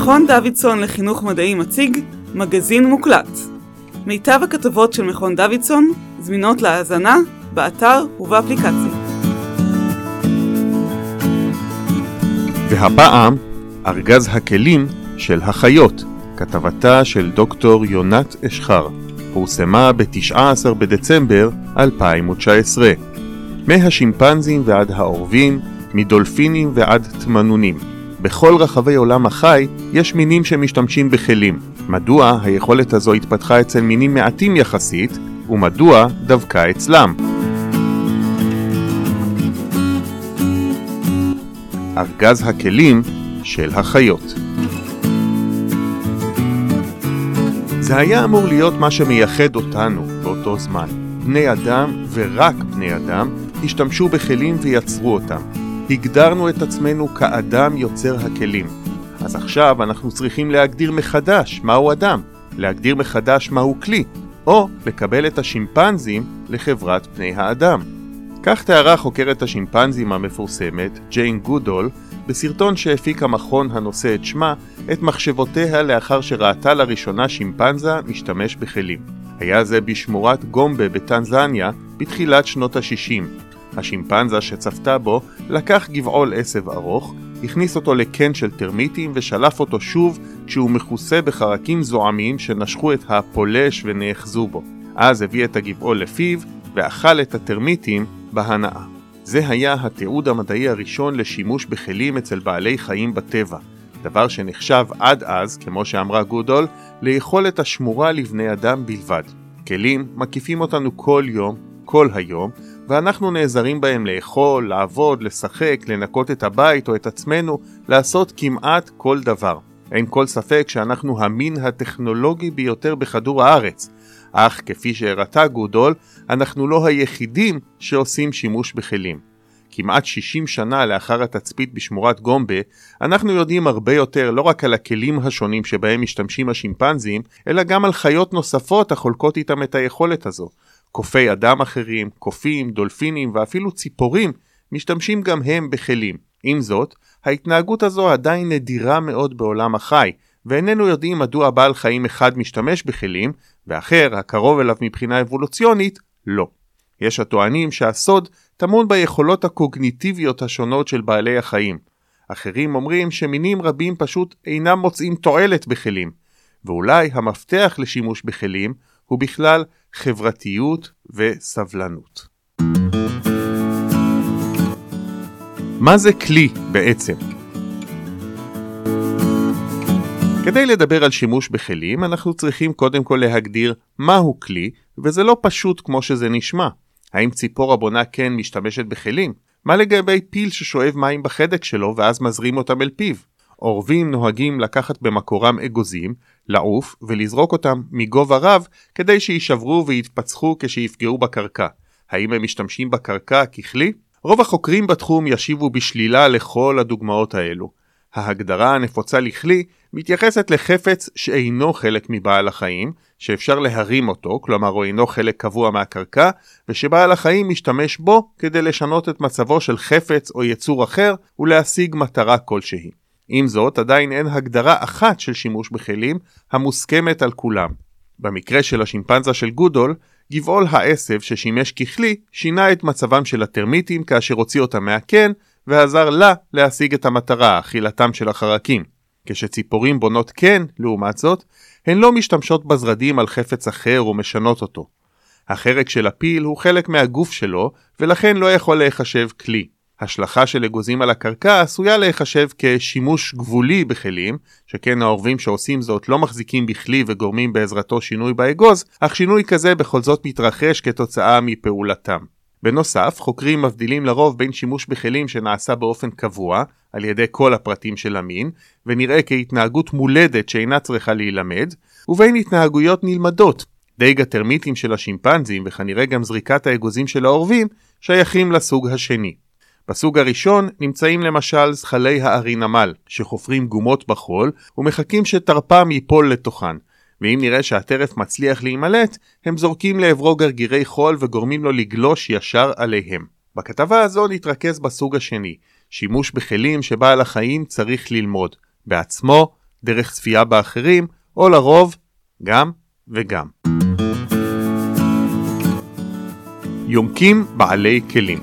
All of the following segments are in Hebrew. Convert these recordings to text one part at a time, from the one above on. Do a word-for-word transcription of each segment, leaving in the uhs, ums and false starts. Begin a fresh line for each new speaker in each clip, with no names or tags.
מכון דוידסון לחינוך מדעי מציג מגזין מוקלט. מיטב הכתבות של מכון דוידסון זמינות להאזנה באתר ובאפליקציה.
והפעם ארגז הכלים של החיות, כתבתה של דוקטור יונת אשחר, פורסמה ב-תשעה עשר בדצמבר אלפיים ותשע עשרה. מהשימפנזים ועד העורבים, מדולפינים ועד תמנונים. בכל רחבי עולם החי יש מינים שמשתמשים בכלים. מדוע היכולת הזו התפתחה אצל מינים מעטים יחסית, ומדוע דווקא אצלם? ארגז הכלים של החיות. זה היה אמור להיות מה שמייחד אותנו באותו זמן. בני אדם ורק בני אדם השתמשו בכלים ויצרו אותם. הגדרנו את עצמנו כאדם יוצר הכלים. אז עכשיו אנחנו צריכים להגדיר מחדש מהו אדם, להגדיר מחדש מהו כלי, או לקבל את השימפנזים לחברת בני האדם. כך תיארה חוקרת השימפנזים המפורסמת, ג'יין גודול, בסרטון שהפיק המכון הנושא את שמה, את מחשבותיה לאחר שראתה לראשונה שימפנזה משתמש בכלים. היה זה בשמורת גומבה בטנזניה בתחילת שנות ה-שישים. השימפנזה שצפתה בו לקח גבעול עשב ארוך, הכניס אותו לקן של טרמיטים ושלף אותו שוב כשהוא מכוסה בחרקים זועמים שנשכו את הפולש ונאחזו בו. אז הביא את הגבעול לפיו ואכל את הטרמיטים בהנאה. זה היה התיעוד המדעי הראשון לשימוש בכלים אצל בעלי חיים בטבע, דבר שנחשב עד אז, כמו שאמרה גודול, ליכולת השמורה לבני אדם בלבד. כלים מקיפים אותנו כל יום, כל היום, ואנחנו נעזרים בהם לאכול, לעבוד, לשחק, לנקות את הבית או את עצמנו, לעשות כמעט כל דבר. אין כל ספק שאנחנו המין הטכנולוגי ביותר בכדור הארץ, אך כפי שהראתה גודול, אנחנו לא היחידים שעושים שימוש בכלים. כמעט שישים שנה לאחר התצפית בשמורת גומבה, אנחנו יודעים הרבה יותר לא רק על הכלים השונים שבהם משתמשים השימפנזים, אלא גם על חיות נוספות החולקות איתם את היכולת הזו. קופי אדם אחרים, קופים, דולפינים ואפילו ציפורים משתמשים גם הם בכלים. עם זאת, ההתנהגות הזו עדיין נדירה מאוד בעולם החי, ואיננו יודעים מדוע בעל חיים אחד משתמש בכלים, ואחר, הקרוב אליו מבחינה אבולוציונית, לא. יש הטוענים שהסוד טמון ביכולות הקוגניטיביות השונות של בעלי החיים. אחרים אומרים שמינים רבים פשוט אינם מוצאים תועלת בכלים, ואולי המפתח לשימוש בכלים הוא בכלל חברתיות וסבלנות. מה זה כלי בעצם? כדי לדבר על שימוש בכלים, אנחנו צריכים קודם כל להגדיר מהו כלי, וזה לא פשוט כמו שזה נשמע. האם ציפור הבונה כן משתמשת בכלים? מה לגבי פיל ששואב מים בחדק שלו ואז מזרים אותם אל פיו? עורבים נוהגים לקחת במקורם אגוזים, לעוף ולזרוק אותם מגובה רב כדי שישברו ויתפצחו כשיפגעו בקרקע. האם הם משתמשים בקרקע ככלי? רוב החוקרים בתחום ישיבו בשלילה לכל הדוגמאות האלו. ההגדרה הנפוצה לכלי מתייחסת לחפץ שאינו חלק מבעל החיים, שאפשר להרים אותו, כלומר הוא אינו חלק קבוע מהקרקע, ושבעל החיים משתמש בו כדי לשנות את מצבו של חפץ או יצור אחר ולהשיג מטרה כלשהי. עם זאת, עדיין אין הגדרה אחת של שימוש בכלים המוסכמת על כולם. במקרה של השימפנזה של גודול, גבעול העשב ששימש ככלי שינה את מצבם של הטרמיטים כאשר הוציא אותם מהקן, ועזר לה להשיג את המטרה, אכילתם של החרקים. כשציפורים בונות קן, לעומת זאת, הן לא משתמשות בזרדים על חפץ אחר ומשנות אותו. החרק של הפיל הוא חלק מהגוף שלו, ולכן לא יכול להיחשב כלי. השלכה של אגוזים על הקרקע עשויה להיחשב כשימוש גבולי בכלים, שכן העורבים שעושים זאת לא מחזיקים בכלי וגורמים בעזרתו שינוי באגוז, אך שינוי כזה בכל זאת מתרחש כתוצאה מפעולתם. בנוסף, חוקרים מבדילים לרוב בין שימוש בכלים שנעשה באופן קבוע, על ידי כל הפרטים של המין, ונראה כהתנהגות מולדת שאינה צריכה להילמד, ובין התנהגויות נלמדות. דיג הטרמיטים של השימפנזים, וכנראה גם זריקת האגוזים של העורבים, שייכים לסוג השני. בסוג הראשון נמצאים למשל זחלי הארי נמל, שחופרים גומות בחול, ומחכים שתרפם ייפול לתוכן. ואם נראה שהטרף מצליח להימלט, הם זורקים לעברו גרגירי חול וגורמים לו לגלוש ישר עליהם. בכתבה הזו נתרכז בסוג השני, שימוש בכלים שבעל החיים צריך ללמוד, בעצמו דרך צפייה באחרים, או לרוב גם וגם. יונקים בעלי כלים.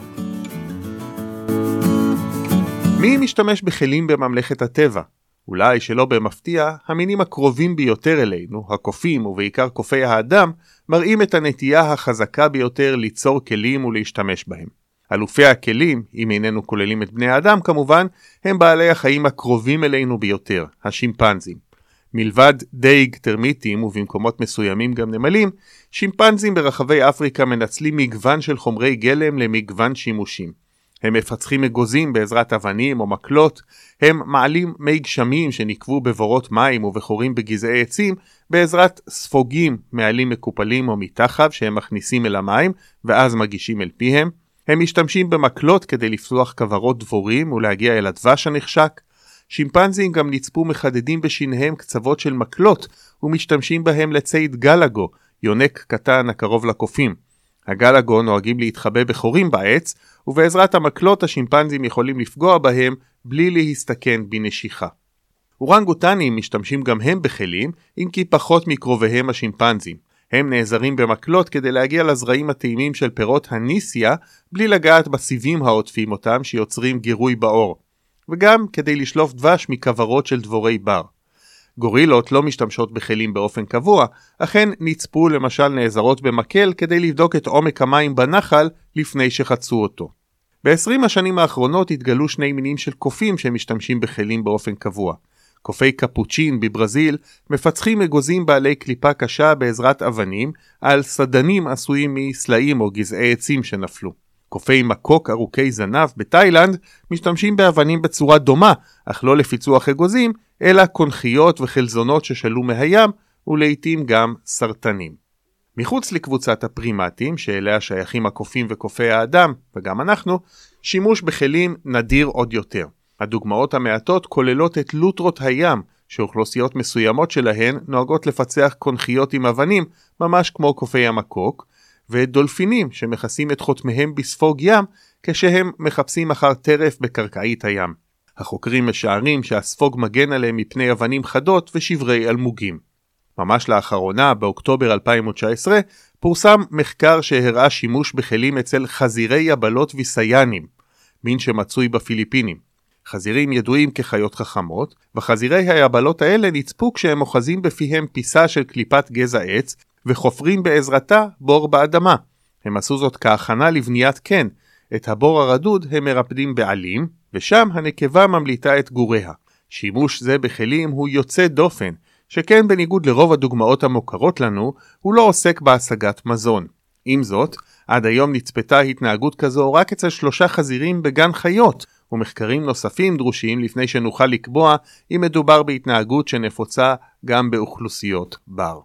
מי משתמש בכלים בממלכת הטבע? אולי שלא במפתיע, המינים הקרובים ביותר אלינו, הקופים ובעיקר קופי האדם, מראים את הנטייה החזקה ביותר ליצור כלים ולהשתמש בהם. אלופי הכלים, אם איננו כוללים את בני האדם כמובן, הם בעלי החיים הקרובים אלינו ביותר, השימפנזים. מלבד דייג, טרמיטים ובמקומות מסוימים גם נמלים, שימפנזים ברחבי אפריקה מנצלים מגוון של חומרי גלם למגוון שימושים. הם מפצחים אגוזים בעזרת אבנים או מקלות, הם מעלים מי גשמים שנקבו בבורות מים ובחורים בגזעי עצים בעזרת ספוגים מעלים מקופלים או מתחב שהם מכניסים אל המים ואז מגישים אל פיהם. הם משתמשים במקלות כדי לפתוח כברות דבורים ולהגיע אל הדבש הנחשק. שימפנזים גם נצפו מחדדים בשינהם קצוות של מקלות ומשתמשים בהם לציד גלגו, יונק קטן הקרוב לקופים. הגלגו נוהגים להתחבא בחורים בעץ, ובעזרת המקלות השימפנזים יכולים לפגוע בהם בלי להסתכן בנשיכה. אורנגוטנים משתמשים גם הם בכלים, אם כי פחות מקרוביהם השימפנזים. הם נעזרים במקלות כדי להגיע לזרעים הטעימים של פירות הניסיה, בלי לגעת בסיבים העוטפים אותם שיוצרים גירוי באור, וגם כדי לשלוף דבש מכוורות של דבורי בר. גורילות לא משתמשות בכלים באופן קבוע, אכן נצפו למשל נעזרות במקל כדי לבדוק את עומק המים בנחל לפני שחצו אותו. ב-עשרים השנים האחרונות התגלו שני מינים של קופים שמשתמשים בכלים באופן קבוע. קופי קפוצ'ין בברזיל מפצחים אגוזים בעלי קליפה קשה בעזרת אבנים על סדנים עשויים מסלעים או גזעי עצים שנפלו. קופי מקוק ארוכי זנב בתאילנד משתמשים באבנים בצורה דומה, אך לא לפיצוח אגוזים, אלא קונכיות וחלזונות ששלו מהים, ולעיתים גם סרטנים. מחוץ לקבוצת הפרימטים, שאליה שייכים הקופים וקופי האדם, וגם אנחנו, שימוש בכלים נדיר עוד יותר. הדוגמאות המעטות כוללות את לוטרות הים, שאוכלוסיות מסוימות שלהן נוהגות לפצח קונכיות עם אבנים, ממש כמו קופי המקוק, ואת דולפינים שמכסים את חותמיהם בספוג ים, כשהם מחפשים אחר טרף בקרקעית הים. החוקרים משערים שהספוג מגן עליהם מפני אבנים חדות ושברי אלמוגים. ממש לאחרונה, באוקטובר אלפיים תשע עשרה, פורסם מחקר שהראה שימוש בכלים אצל חזירי יבלות וסיינים, מין שמצוי בפיליפינים. חזירים ידועים כחיות חכמות, וחזירי היבלות האלה נצפו כשהם אוחזים בפיהם פיסה של קליפת גזע עץ, וחופרים בעזרתה בור באדמה. הם עשו זאת כהכנה לבניית קן. את הבור הרדוד הם מרפדים בעלים, ושם הנקבה ממליטה את גוריה. שימוש זה בכלים הוא יוצא דופן, שכן בניגוד לרוב הדוגמאות המוכרות לנו, הוא לא עוסק בהשגת מזון. עם זאת, עד היום נצפתה התנהגות כזו רק אצל שלושה חזירים בגן חיות, ומחקרים נוספים דרושים לפני שנוכל לקבוע אם מדובר בהתנהגות שנפוצה גם באוכלוסיות בר.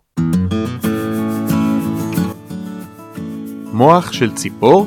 מוח של ציפור?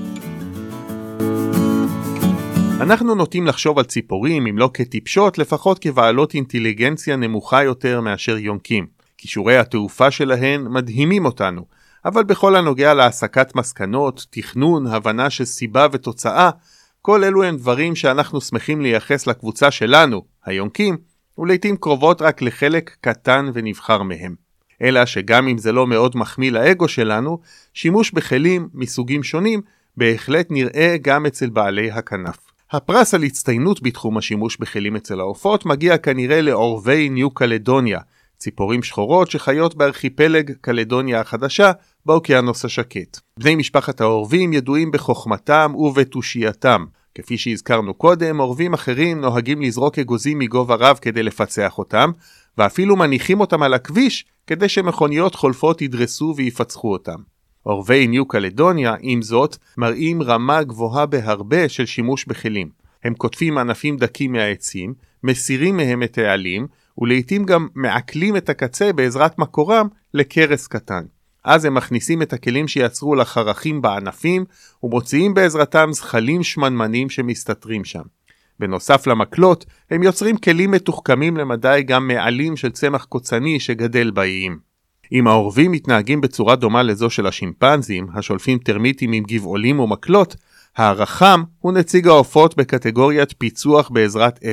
אנחנו נוטים לחשוב על ציפורים, אם לא כטיפשות, לפחות כבעלות אינטליגנציה נמוכה יותר מאשר יונקים. כישורי התעופה שלהן מדהימים אותנו, אבל בכל הנוגע להסקת מסקנות, תכנון, הבנה של סיבה ותוצאה, כל אלו הם דברים שאנחנו שמחים לייחס לקבוצה שלנו, היונקים, ולעיתים קרובות רק לחלק קטן ונבחר מהם. אלא שגם אם זה לא מאוד מחמיא לאגו שלנו, שימוש בכלים מסוגים שונים בהחלט נראה גם אצל בעלי הכנף. הפרס על הצטיינות בתחום השימוש בכלים אצל העופות מגיע כנראה לעורבי ניו קלדוניה, ציפורים שחורות שחיות בארכיפלג קלדוניה החדשה באוקיינוס השקט. בני משפחת העורבים ידועים בחוכמתם ובתושייתם. כפי שהזכרנו קודם, עורבים אחרים נוהגים לזרוק אגוזים מגובה רב כדי לפצח אותם, ואפילו מניחים אותם על הכביש כדי שמכוניות חולפות ידרסו ויפצחו אותם. עורבי ניו קלדוניה, עם זאת, מראים רמה גבוהה בהרבה של שימוש בכלים. הם קוטפים ענפים דקים מהעצים, מסירים מהם את העלים, ולעיתים גם מעכלים את הקצה בעזרת מקורם לקרס קטן. אז הם מכניסים את הכלים שיצרו לחרכים בענפים, ומוציאים בעזרתם זחלים שמנמנים שמסתתרים שם. בנוסף למקלות, הם יוצרים כלים מתוחכמים למדי גם מעלים של צמח קוצני שגדל באיים. אם העורבים מתנהגים בצורה דומה לזו של השימפנזים, השולפים טרמיטים עם גבעולים ומקלות, הרחם הוא נציג העופות בקטגוריית פיצוח בעזרת אבן.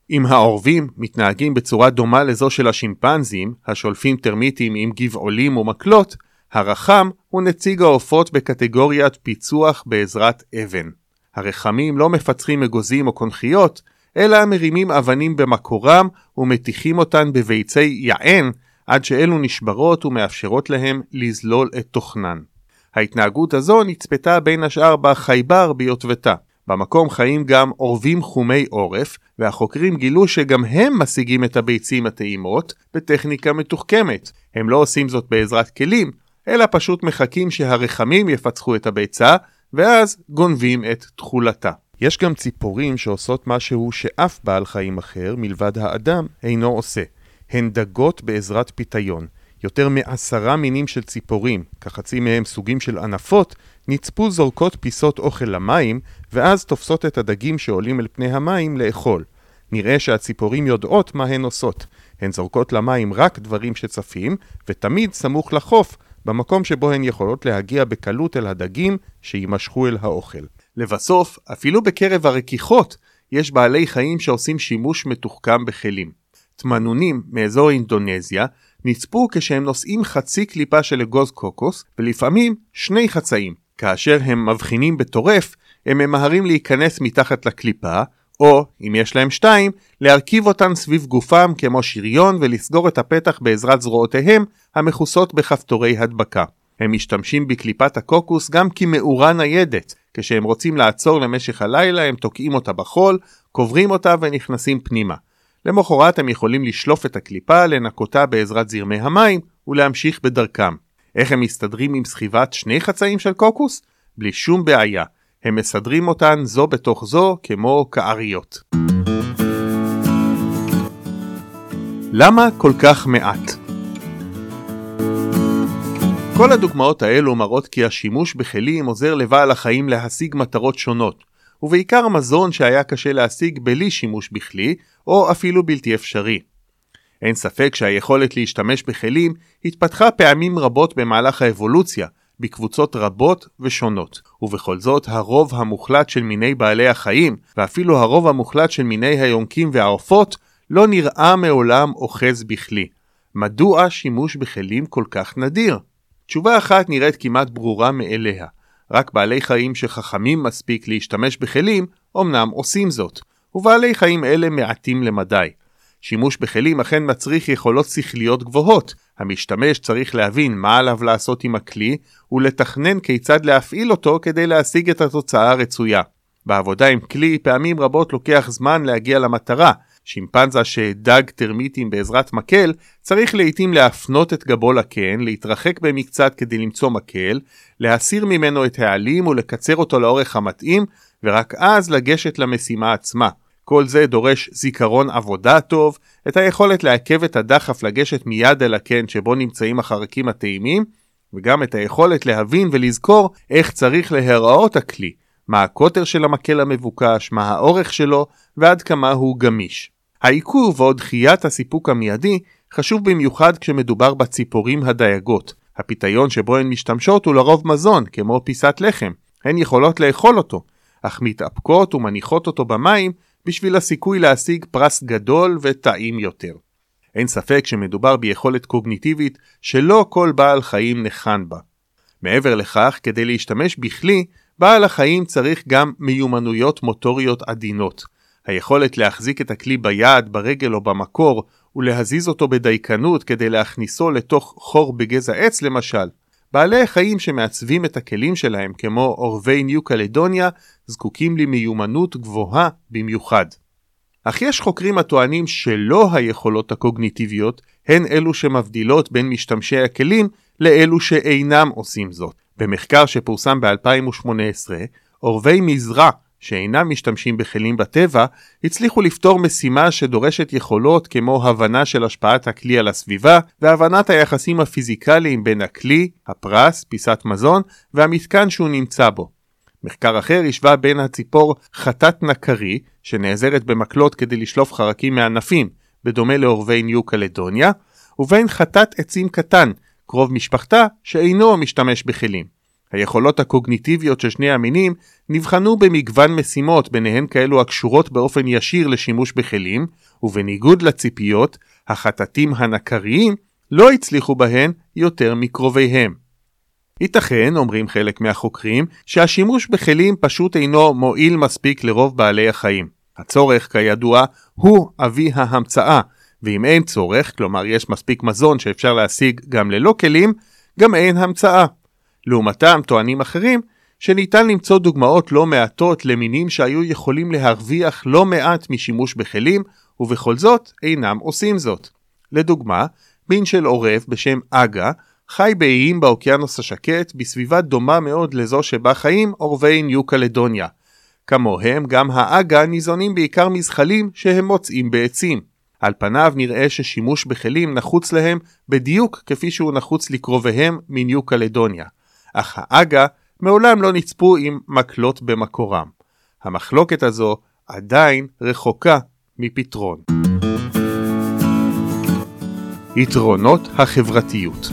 אם העורבים מתנהגים בצורה דומה לזו של השימפנזים, השולפים טרמיטים עם גבעולים ומקלות, הרחם הוא נציג העופות בקטגוריית פיצוח בעזרת אבן. הרחמים לא מפצחים אגוזים או קונכיות, אלא מרימים אבנים במקורם ומתיחים אותן בביצי יען, עד שאלו נשברות ומאפשרות להם לזלול את תוכנן. ההתנהגות הזו נצפתה בין השאר בחייבר ביוטבתה. במקום חיים גם עורבים חומי עורף, והחוקרים גילו שגם הם משיגים את הביצים הטעימות בטכניקה מתוחכמת. הם לא עושים זאת בעזרת כלים, אלא פשוט מחכים שהרחמים יפצחו את הביצה, ואז גונבים את תכולתה. יש גם ציפורים שעושות משהו שאף בעל חיים אחר מלבד האדם אינו עושה. הן דגות בעזרת פיתיון. יותר מעשרה מינים של ציפורים, כחצי מהם סוגים של ענפות, נצפו זורקות פיסות אוכל למים, ואז תופסות את הדגים שעולים אל פני המים לאכול. נראה שהציפורים יודעות מה הן עושות. הן זורקות למים רק דברים שצפים, ותמיד סמוך לחוף, במקום שבו הן יכולות להגיע בקלות אל הדגים שימשכו אל האוכל. לבסוף, אפילו בקרב הרקיחות, יש בעלי חיים שעושים שימוש מתוחכם בכלים. תמנונים מאזור אינדונזיה נצפו כשהם נושאים חצי קליפה של אגוז קוקוס, ולפעמים שני חצאים. כאשר הם מבחינים בטורף, הם ממהרים להיכנס מתחת לקליפה, או, אם יש להם שתיים, להרכיב אותן סביב גופם כמו שריון ולסגור את הפתח בעזרת זרועותיהם המכוסות בכפתורי הדבקה. הם משתמשים בקליפת הקוקוס גם כמאורה ניידת. כשהם רוצים לעצור למשך הלילה, הם תוקעים אותה בחול, קוברים אותה ונכנסים פנימה. למחרת הם יכולים לשלוף את הקליפה, לנקותה בעזרת זרמי המים ולהמשיך בדרכם. איך הם מסתדרים עם סחיבת שני חצאים של קוקוס? בלי שום בעיה. הם מסדרים אותן זו בתוך זו כמו כאריות. למה כל כך מעט? כל הדוגמאות האלו מראות כי השימוש בכלים עוזר לבעל החיים להשיג מטרות שונות, ובעיקר מזון שהיה קשה להשיג בלי שימוש בכלי, או אפילו בלתי אפשרי. אין ספק שהיכולת להשתמש בכלים התפתחה פעמים רבות במהלך האבולוציה, בקבוצות רבות ושונות. ובכל זאת, הרוב המוחלט של מיני בעלי החיים, ואפילו הרוב המוחלט של מיני היונקים והעופות, לא נראה מעולם אוחז בכלי. מדוע שימוש בכלים כל כך נדיר? תשובה אחת נראית כמעט ברורה מאליה. רק בעלי חיים שחכמים מספיק להשתמש בכלים, אמנם עושים זאת, ובעלי חיים אלה מעטים למדי. שימוש בכלים אכן מצריך יכולות שכליות גבוהות. המשתמש צריך להבין מה עליו לעשות עם הכלי, ולתכנן כיצד להפעיל אותו כדי להשיג את התוצאה הרצויה. בעבודה עם כלי פעמים רבות לוקח זמן להגיע למטרה. שימפנזה שדג טרמיטים בעזרת מקל, צריך לעתים להפנות את גבו לקן, להתרחק במקצת כדי למצוא מקל, להסיר ממנו את העלים ולקצר אותו לאורך המתאים, ורק אז לגשת למשימה עצמה. כל זה דורש זיכרון עבודה טוב, את היכולת לעכב את הדחף לגשת מיד אל הקן שבו נמצאים החרקים הטעימים, וגם את היכולת להבין ולזכור איך צריך להיראות הכלי, מה הקוטר של המקל המבוקש, מה האורך שלו, ועד כמה הוא גמיש. העיכוב ועוד דחיית הסיפוק המיידי חשוב במיוחד כשמדובר בציפורים הדייגות. הפיתיון שבו הן משתמשות הוא לרוב מזון, כמו פיסת לחם. הן יכולות לאכול אותו, אך מתאפקות ומניחות אותו במים בשביל הסיכוי להשיג פרס גדול וטעים יותר. אין ספק שמדובר ביכולת קוגניטיבית שלא כל בעל חיים נחן בה. מעבר לכך, כדי להשתמש בכלי, בעל החיים צריך גם מיומנויות מוטוריות עדינות. היכולת להחזיק את הכלי ביד, ברגל או במקור, ולהזיז אותו בדייקנות כדי להכניסו לתוך חור בגזע עץ למשל. בעלי חיים שמעצבים את הכלים שלהם, כמו עורבי ניו קלדוניה, זקוקים למיומנות גבוהה במיוחד. אך יש חוקרים הטוענים שלא היכולות הקוגניטיביות הן אלו שמבדילות בין משתמשי הכלים לאלו שאינם עושים זאת. במחקר שפורסם ב-אלפיים ושמונה עשרה, עורבי מזרע שאינם משתמשים בכלים בטבע, הצליחו לפתור משימה שדורשת יכולות כמו הבנה של השפעת הכלי על הסביבה, והבנת היחסים הפיזיקליים בין הכלי, הפרס, פיסת מזון, והמתקן שהוא נמצא בו. מחקר אחר השווה בין הציפור חטאת נקרי, שנעזרת במקלות כדי לשלוף חרקים מענפים, בדומה לעורבי ניו קלדוניה, ובין חטאת עצים קטן, קרוב משפחתה, שאינו משתמש בכלים. היכולות הקוגניטיביות של שני המינים נבחנו במגוון משימות, ביניהן כאלו הקשורות באופן ישיר לשימוש בכלים, ובניגוד לציפיות, החטטים הנקריים לא הצליחו בהן יותר מקרוביהם. ייתכן, אומרים חלק מהחוקרים, שהשימוש בכלים פשוט אינו מועיל מספיק לרוב בעלי החיים. הצורך, כידוע, הוא אבי ההמצאה, ואם אין צורך, כלומר יש מספיק מזון שאפשר להשיג גם ללא כלים, גם אין המצאה. לעומתם טוענים אחרים שניתן למצוא דוגמאות לא מעטות למינים שהיו יכולים להרוויח לא מעט משימוש בכלים, ובכל זאת אינם עושים זאת. לדוגמה, מין של עורב בשם אגה חי באיים באוקיינוס השקט בסביבה דומה מאוד לזו שבה חיים עורבי ניו קלדוניה. כמוהם גם האגה ניזונים בעיקר מזחלים שהם מוצאים בעצים. על פניו נראה ששימוש בכלים נחוץ להם בדיוק כפי שהוא נחוץ לקרוביהם מניו קלדוניה. אך האגה מעולם לא נצפו עם מקלות במקורם. המחלוקת הזו עדיין רחוקה מפתרון. יתרונות החברתיות.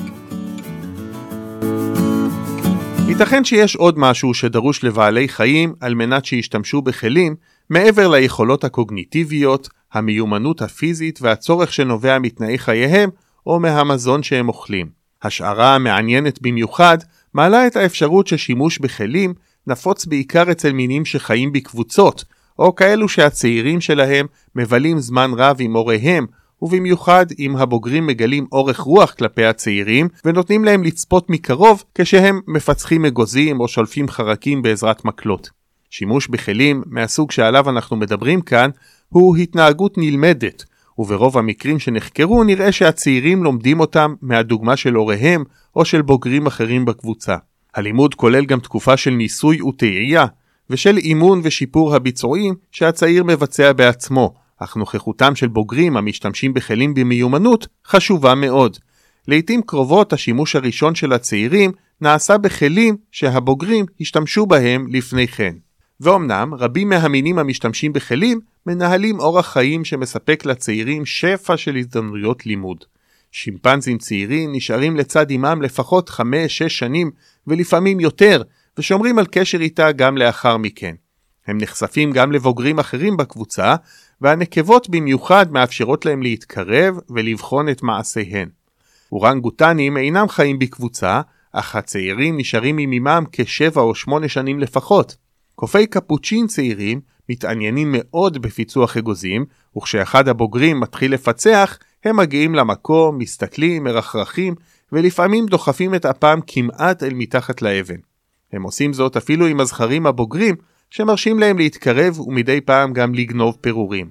ייתכן שיש עוד משהו שדרוש לבעלי חיים על מנת שישתמשו בכלים, מעבר ליכולות הקוגניטיביות, המיומנות הפיזית והצורך שנובע מתנאי חייהם או מהמזון שהם אוכלים. השערה המעניינת במיוחד מעלה את האפשרות ששימוש בכלים נפוץ בעיקר אצל מינים שחיים בקבוצות, או כאלו שהצעירים שלהם מבלים זמן רב עם הוריהם, ובמיוחד אם הבוגרים מגלים אורך רוח כלפי הצעירים ונותנים להם לצפות מקרוב כשהם מפצחים אגוזים או שולפים חרקים בעזרת מקלות. שימוש בכלים מהסוג שעליו אנחנו מדברים כאן הוא התנהגות נלמדת, וברוב המקרים שנחקרו נראה שהצעירים לומדים אותם מהדוגמה של הוריהם או של בוגרים אחרים בקבוצה. הלימוד כולל גם תקופה של ניסוי וטעייה, ושל אימון ושיפור הביצועים שהצעיר מבצע בעצמו, אך נוכחותם של בוגרים המשתמשים בכלים במיומנות חשובה מאוד. לעתים קרובות השימוש הראשון של הצעירים נעשה בכלים שהבוגרים השתמשו בהם לפני כן. ואומנם רבים מהמינים המשתמשים בכלים מנהלים אורח חיים שמספק לצעירים שפע של הזדמנויות לימוד. שימפנזים צעירים נשארים לצד אימם לפחות חמש שש שנים ולפעמים יותר, ושומרים על קשר איתה גם לאחר מכן. הם נחשפים גם לבוגרים אחרים בקבוצה, והנקבות במיוחד מאפשרות להם להתקרב ולבחון את מעשיהן. אורנגוטנים אינם חיים בקבוצה, אך הצעירים נשארים עם אימם כשבע או שמונה שנים לפחות. קופי קפוצ'ין צעירים מתעניינים מאוד בפיצוח אגוזים, וכשאחד הבוגרים מתחיל לפצח, הם מגיעים למקום, מסתכלים, מרחרחים, ולפעמים דוחפים את אפם כמעט אל מתחת לאבן. הם עושים זאת אפילו עם הזכרים הבוגרים, שמרשים להם להתקרב ומדי פעם גם לגנוב פירורים.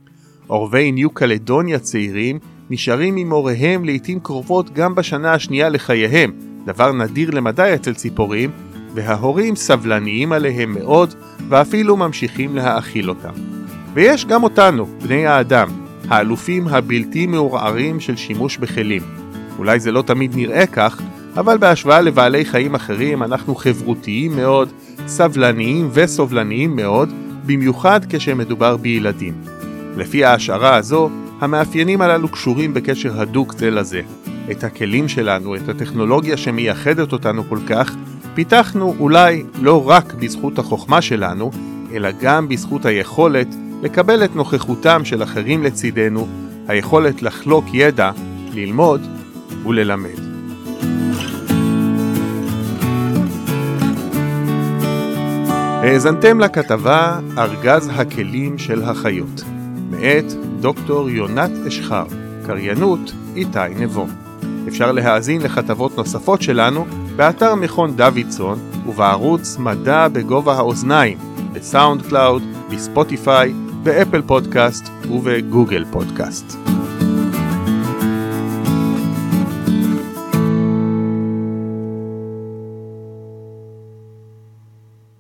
עורבי ניו קלדוניה צעירים נשארים עם הוריהם לעתים קרובות גם בשנה השנייה לחייהם, דבר נדיר למדי אצל ציפורים, וההורים סבלניים עליהם מאוד ואפילו ממשיכים להאכיל אותם. ויש גם אותנו, בני האדם, האלופים הבלתי מעורערים של שימוש בכלים. אולי זה לא תמיד נראה כך, אבל בהשוואה לבעלי חיים אחרים אנחנו חברותיים מאוד, סבלניים וסובלניים מאוד, במיוחד כשמדובר בילדים. לפי ההשערה הזו, המאפיינים הללו קשורים בקשר הדוק זה לזה. את הכלים שלנו, את הטכנולוגיה שמייחדת אותנו כל כך, פיתחנו אולי לא רק בזכות החוכמה שלנו, אלא גם בזכות היכולת לקבל את נוכחותם של אחרים לצידנו, היכולת לחלוק ידע, ללמוד וללמד. האזנתם לכתבה ארגז הכלים של החיות, מאת דוקטור יונת אשחר, קריינות איתי נבו. אפשר להאזין לכתבות נוספות שלנו באתר מכון דוידסון ובערוץ מדע בגובה האוזניים, בסאונד קלאוד, בספוטיפיי, באפל פודקאסט ובגוגל פודקאסט.